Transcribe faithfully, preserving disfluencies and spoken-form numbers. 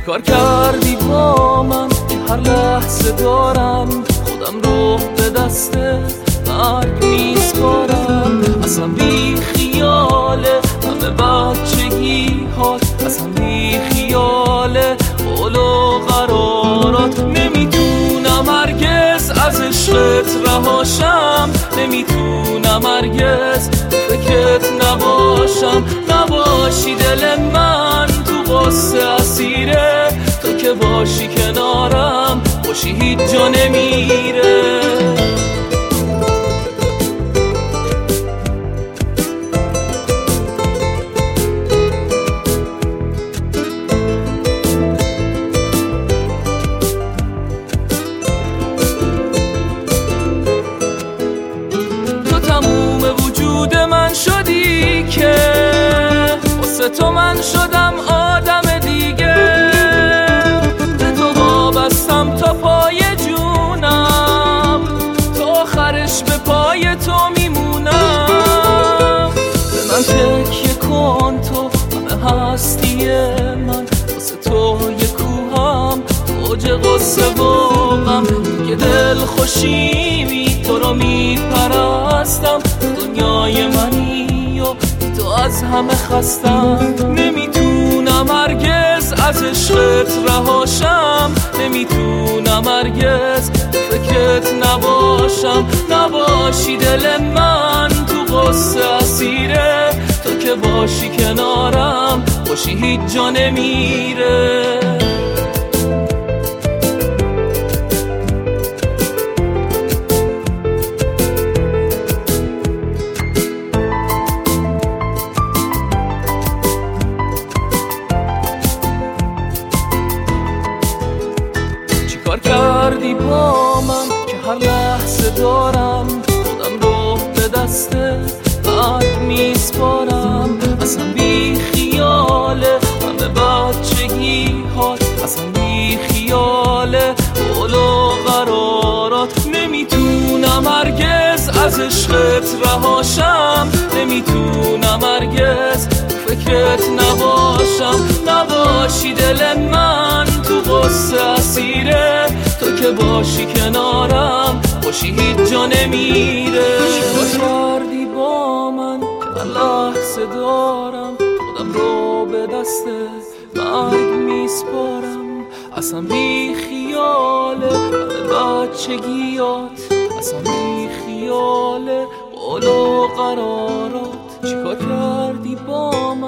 چیکار کردی با من که هر لحظه دارم خودم رو به دست مرگ میسپارم؟ اصلا بی خیاله همه بچگی هات، اصلا بی خیاله قول و قرارات. نمیتونم هرگز از عشقت رهاشم، نمیتونم هرگز فکرت نباشم. نباشی دل من تو قصه اسیره، تو که باشی کنارم خوشی هیچ جا نمیره. تو من شدم آدم دیگه، به تو وابستم تا پای جونم، تا آخرش به پای تو میمونم. به من تکیه کن تو همه هستی من، واسه تو یه کوهم اوج قصه و غم. که دل خوشیمی تو رو میپرستم، دنیای منی و تو از همه خستم. نمیتونم هرگز از عشقت رهاشم، نمیتونم هرگز فکرت نباشم. نباشی دل من تو قصه اسیره، تو که باشی کنارم خوشی هیچ جا نمیره. چیکار کردی با من که هر لحظه دارم خودم رو به دست مرگ میسپارم؟ اصلا بی خیاله همه بچگی هات، اصلا بی خیاله قول و قرارات. نمیتونم هرگز از عشقت رهاشم، نمیتونم هرگز فکرت نباشم. نباشی دل من تو قصه اسیره، تو که باشی کنارم خوشی هیچ جا نمیره. چیکار کردی با من که هر لحظه دارم خودم رو به دست مرگ میسپارم؟ اصلا بی خیاله همه بچگیات، اصلا بی خیاله قول و قرارات. چیکار کردی با من